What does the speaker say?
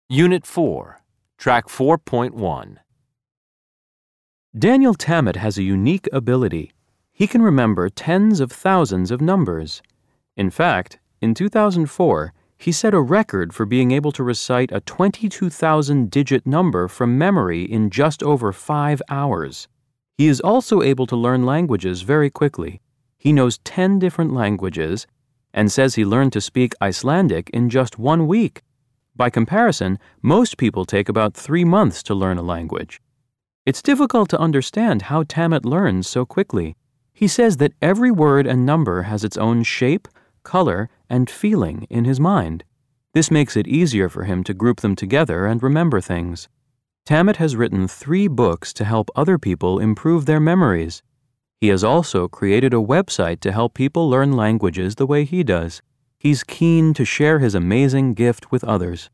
Unit 4, Track 4.1. Daniel Tammet has a unique ability. He can remember tens of thousands of numbers. In fact, in 2004, he set a record for being able to recite a 22,000-digit number from memory in just over 5 hours. He is also able to learn languages very quickly. He knows 10 different languages and says he learned to speak Icelandic in just 1 week. By comparison, most people take about 3 months to learn a language. It's difficult to understand how Tammet learns so quickly. He says that every word and number has its own shape, color, and feeling in his mind. This makes it easier for him to group them together and remember things. Tammet has written 3 books to help other people improve their memories. He has also created a website to help people learn languages the way he does. He's keen to share his amazing gift with others.